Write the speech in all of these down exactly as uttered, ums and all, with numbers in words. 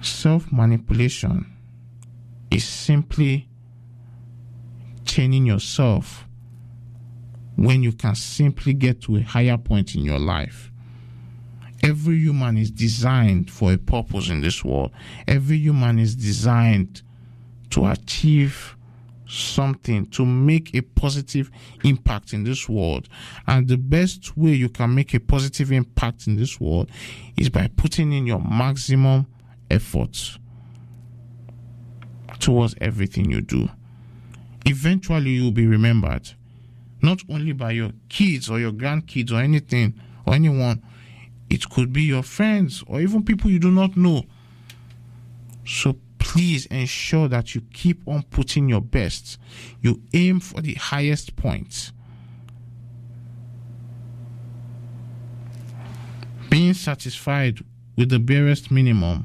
Self-manipulation is simply chaining yourself when you can simply get to a higher point in your life. Every human is designed for a purpose in this world. Every human is designed to achieve something, to make a positive impact in this world. And the best way you can make a positive impact in this world is by putting in your maximum effort towards everything you do. Eventually, you'll be remembered, not only by your kids or your grandkids or anything or anyone. It could be your friends or even people you do not know. So please ensure that you keep on putting your best. You aim for the highest point. Being satisfied with the barest minimum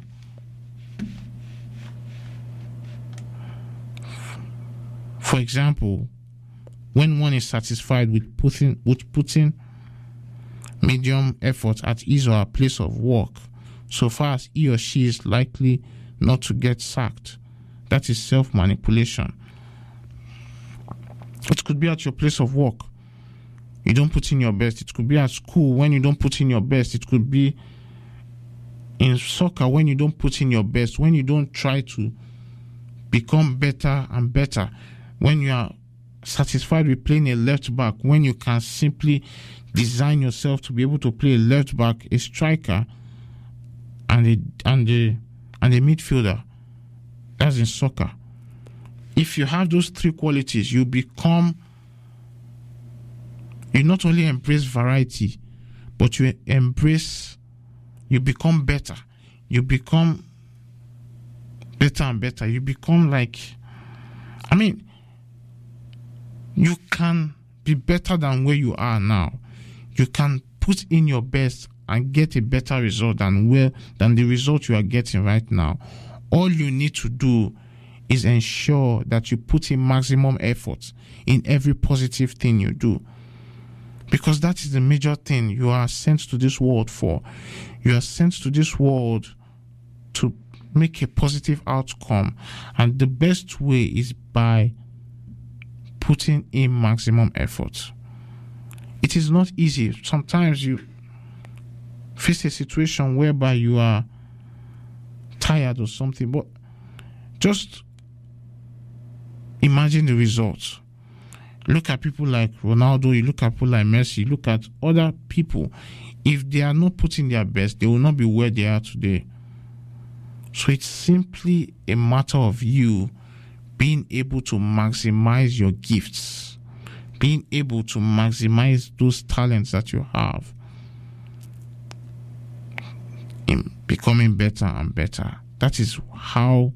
For example, when one is satisfied with putting with putting medium effort at his or her place of work, so far as he or she is likely not to get sacked, that is self-manipulation. It could be at your place of work. You don't put in your best. It could be at school when you don't put in your best. It could be in soccer when you don't put in your best, when you don't try to become better and better, when you are satisfied with playing a left back, when you can simply design yourself to be able to play a left back, a striker, and a and a and a midfielder. That's in soccer. If you have those three qualities, you become you not only embrace variety, but you embrace you become better. You become better and better. You become like I mean you can be better than where you are now. You can put in your best and get a better result than where than the result you are getting right now. All you need to do is ensure that you put in maximum effort in every positive thing you do. Because that is the major thing you are sent to this world for. You are sent to this world to make a positive outcome. And the best way is by putting in maximum effort. It is not easy. Sometimes you face a situation whereby you are tired or something, but just imagine the results. Look at people like Ronaldo, you look at people like Messi, look at other people. If they are not putting their best, they will not be where they are today. So it's simply a matter of you being able to maximize your gifts, being able to maximize those talents that you have, in becoming better and better. That is how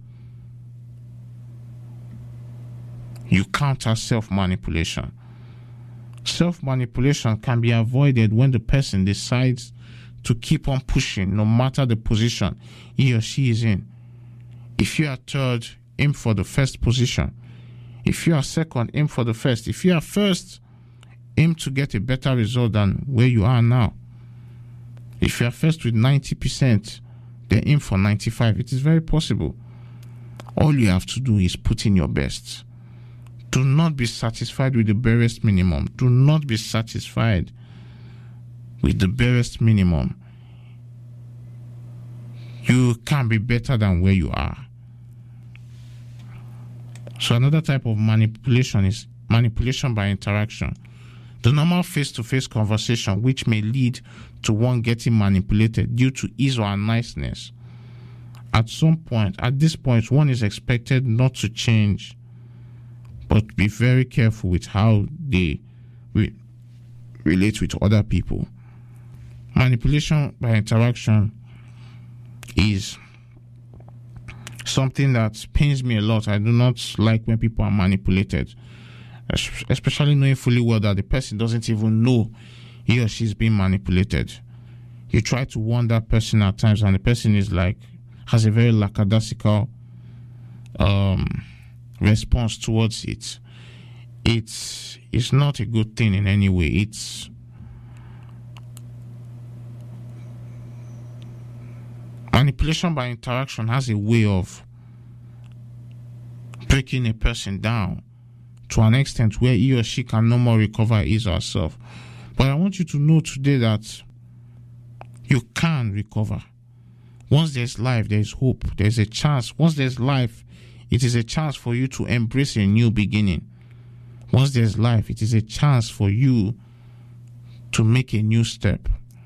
you counter self-manipulation. Self-manipulation can be avoided when the person decides to keep on pushing no matter the position he or she is in. If you are third, aim for the first position. If you are second, aim for the first. If you are first, aim to get a better result than where you are now. If you are first with ninety percent, then aim for ninety-five. It is very possible. All you have to do is put in your best. Do not be satisfied with the barest minimum. Do not be satisfied with the barest minimum. You can be better than where you are. So another type of manipulation is manipulation by interaction. The normal face-to-face conversation, which may lead to one getting manipulated due to ease or niceness. At some point, at this point, one is expected not to change, but be very careful with how they re- relate with other people. Manipulation by interaction is something that pains me a lot. I do not like when people are manipulated, especially knowing fully well that the person doesn't even know he or she is being manipulated. You try to warn that person at times, and the person is like, has a very lackadaisical um, response towards it. It's, it's not a good thing in any way. It's Manipulation by interaction has a way of breaking a person down to an extent where he or she can no more recover his or herself. But I want you to know today that you can recover. Once there's life, there's hope. There's a chance. Once there's life, it is a chance for you to embrace a new beginning. Once there's life, it is a chance for you to make a new step.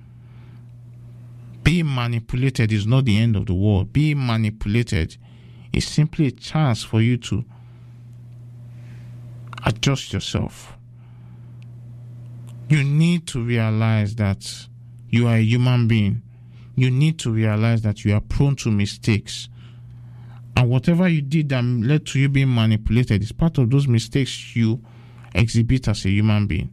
Being manipulated is not the end of the world. Being manipulated is simply a chance for you to adjust yourself. You need to realize that you are a human being. You need to realize that you are prone to mistakes. And whatever you did that led to you being manipulated is part of those mistakes you exhibit as a human being.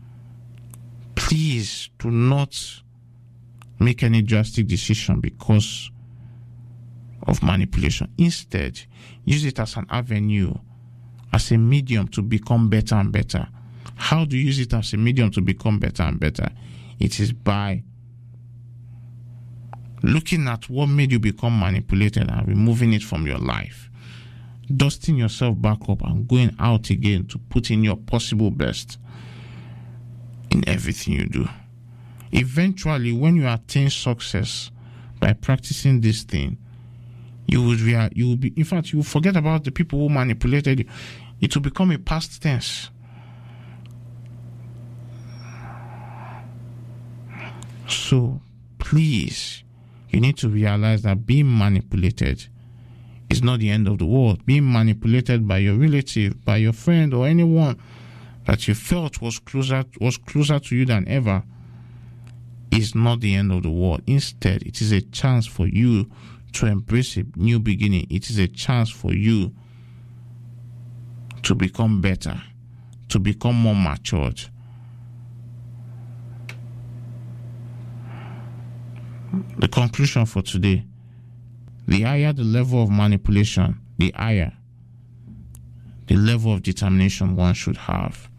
Please do not make any drastic decision because of manipulation. Instead, use it as an avenue, as a medium to become better and better. How do you use it as a medium to become better and better? It is by looking at what made you become manipulated and removing it from your life. Dusting yourself back up and going out again to put in your possible best in everything you do. Eventually, when you attain success by practicing this thing, you would rea- you will be in fact you will forget about the people who manipulated you. It will become a past tense. So please, you need to realize that being manipulated is not the end of the world. Being manipulated by your relative, by your friend, or anyone that you felt was closer was closer to you than ever is not the end of the world. Instead, it is a chance for you to embrace a new beginning. It is a chance for you to become better, to become more matured. The conclusion for today: the higher the level of manipulation, the higher the level of determination one should have.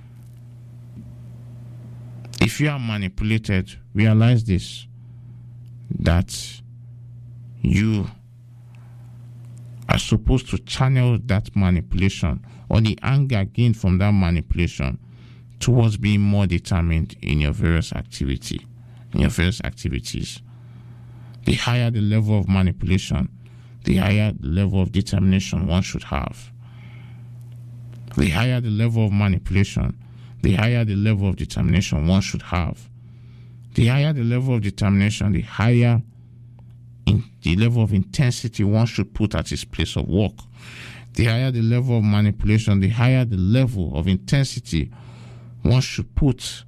If you are manipulated, realize this, that you are supposed to channel that manipulation or the anger gained from that manipulation towards being more determined in your various activity, in your various activities. The higher the level of manipulation, the higher the level of determination one should have. The higher the level of manipulation, the higher the level of determination one should have. The higher the level of determination, the higher in the level of intensity one should put at his place of work. The higher the level of manipulation, the higher the level of intensity one should put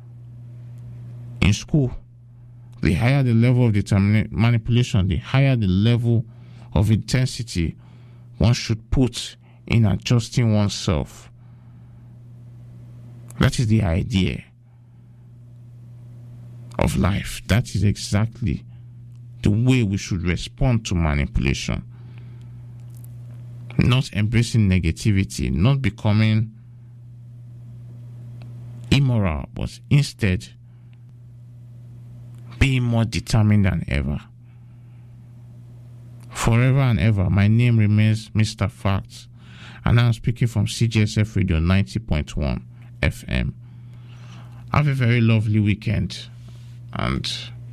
in school. The higher the level of determination, manipulation, the higher the level of intensity one should put in adjusting oneself. That is the idea of life. That is exactly the way we should respond to manipulation. Not embracing negativity, not becoming immoral, but instead being more determined than ever. Forever and ever, my name remains Mister Facts, and I'm speaking from C G S F Radio ninety point one F M. Have a very lovely weekend, and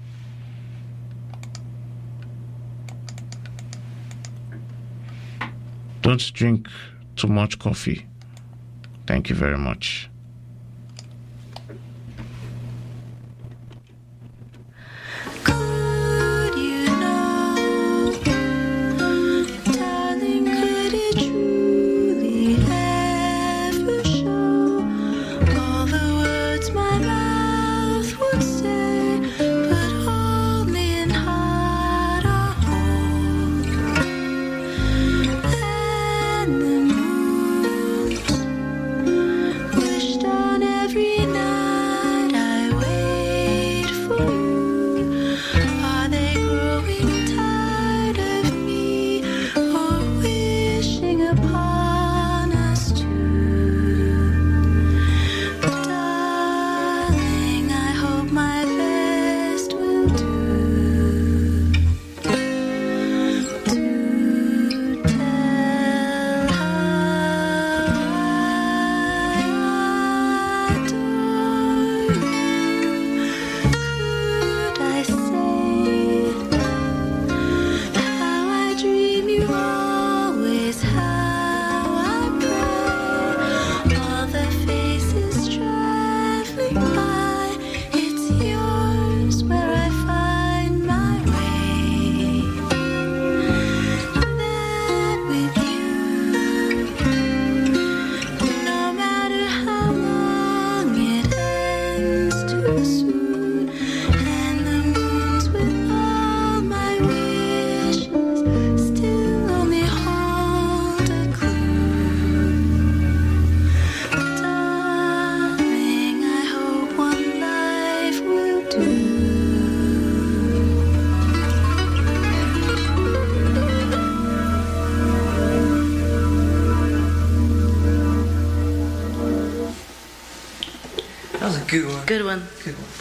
don't drink too much coffee. Thank you very much. Wish Good one. Good one. Good one.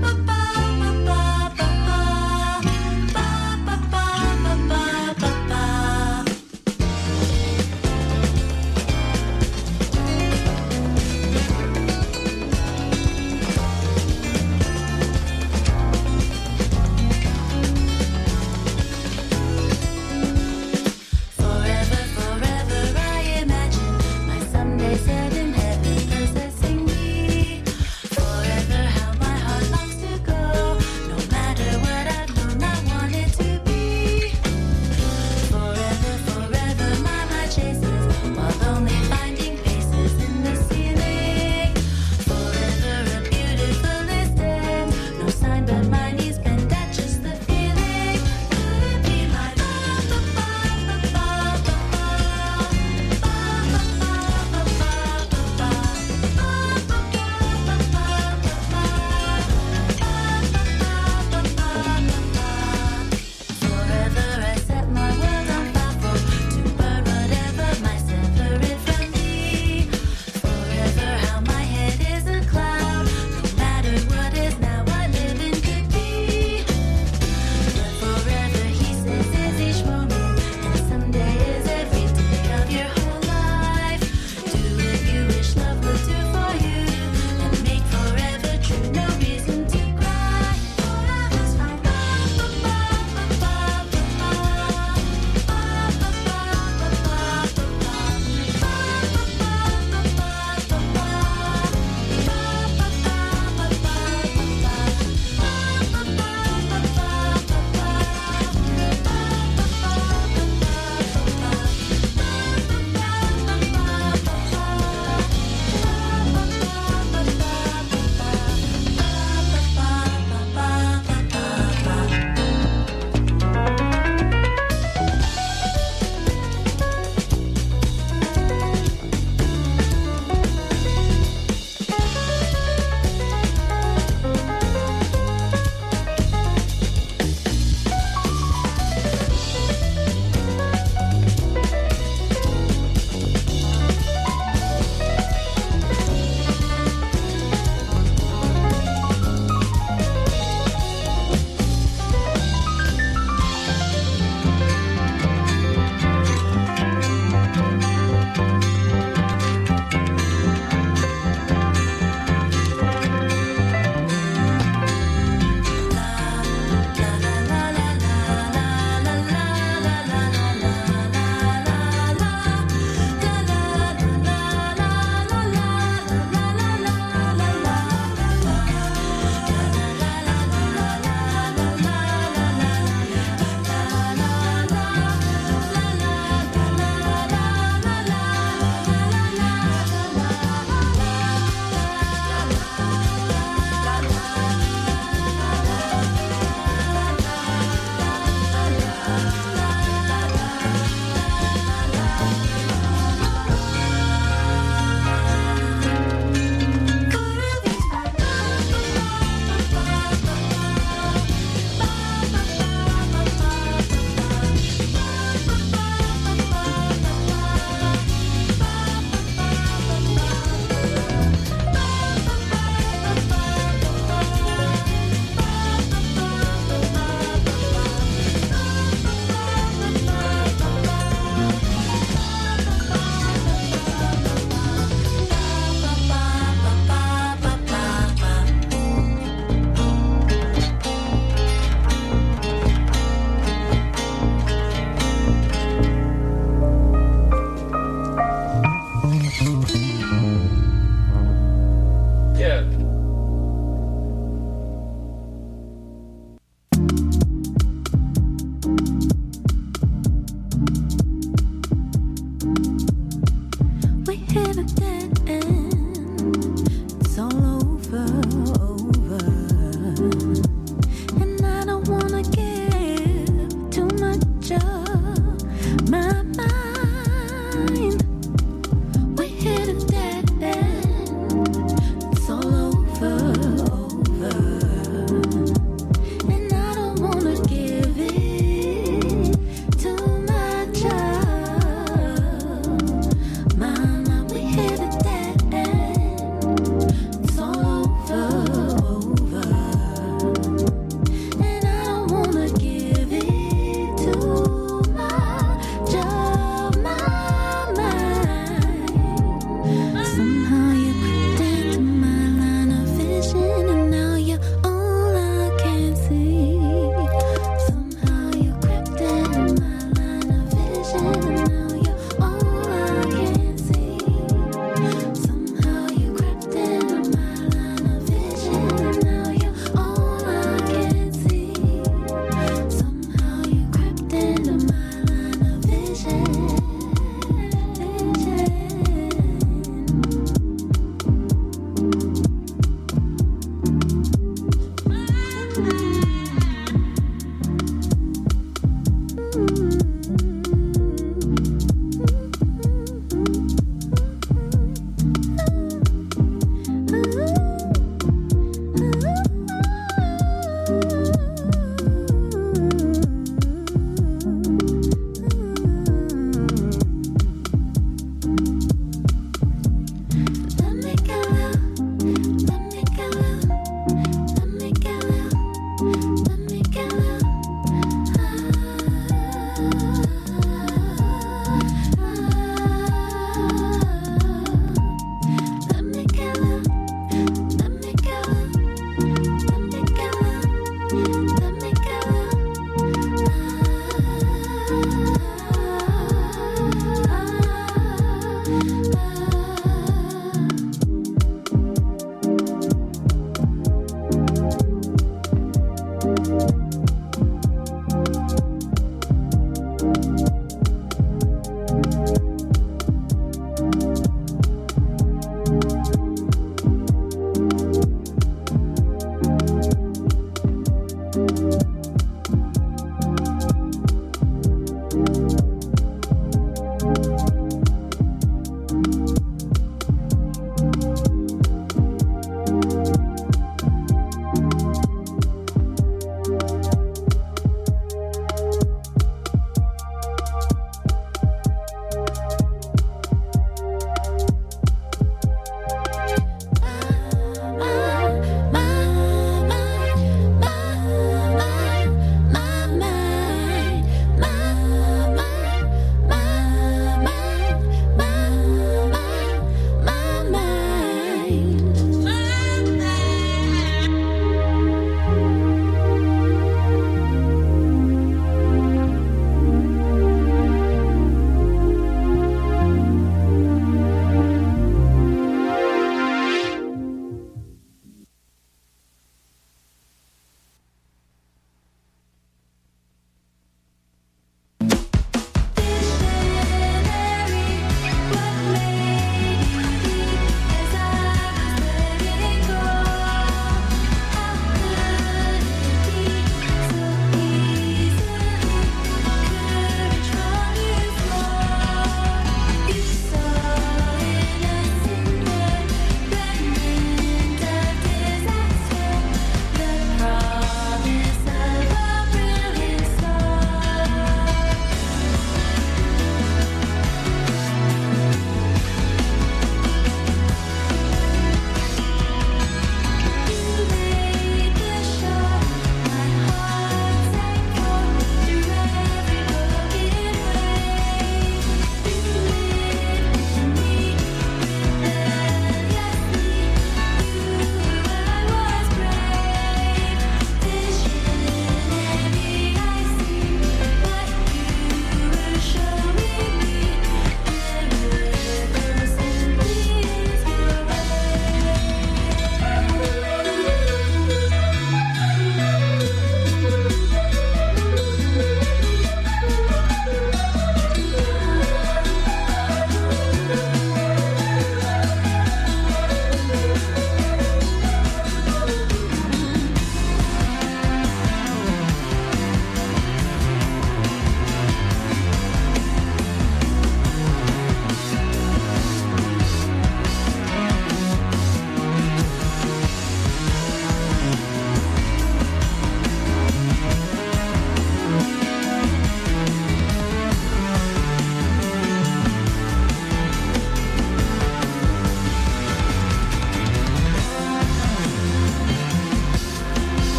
Ba ba ba ba ba ba ba ba ba ba.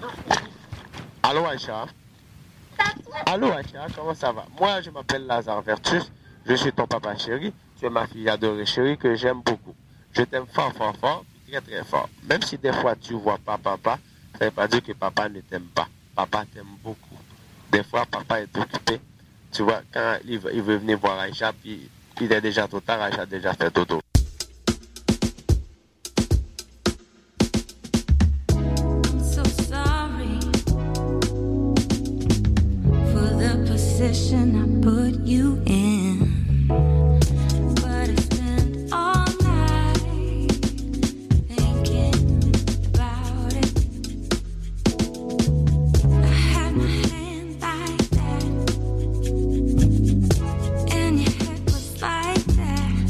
Allô Aïcha. Allô Aïcha, comment ça va? Moi je m'appelle Lazare Vertus, je suis ton papa chéri, tu es ma fille adorée chérie que j'aime beaucoup. Je t'aime fort fort fort, très très fort. Même si des fois tu vois pas papa, ça ne veut pas dire que papa ne t'aime pas. Papa t'aime beaucoup. Des fois papa est occupé. Tu vois, quand il veut, il veut venir voir Aïcha, puis il est déjà trop tard, Aïcha a déjà fait dodo. I put you in, but I spent all night thinking about it. I had my hand like that, and your head was like that,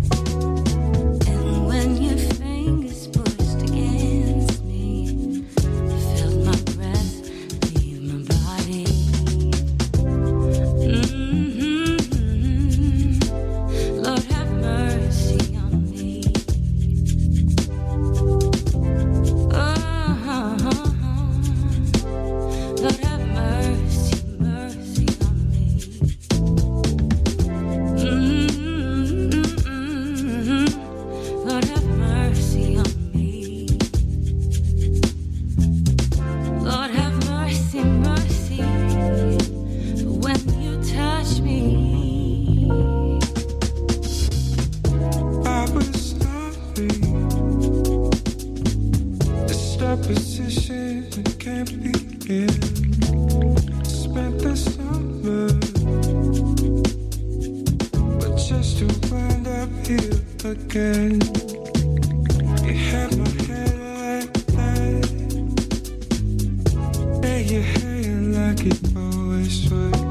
and when your fingers pushed against me, I felt my breath leave my body. Position I can't begin. Spent the summer, but just to wind up here again. You had my head like that, yeah, your hair like it always was.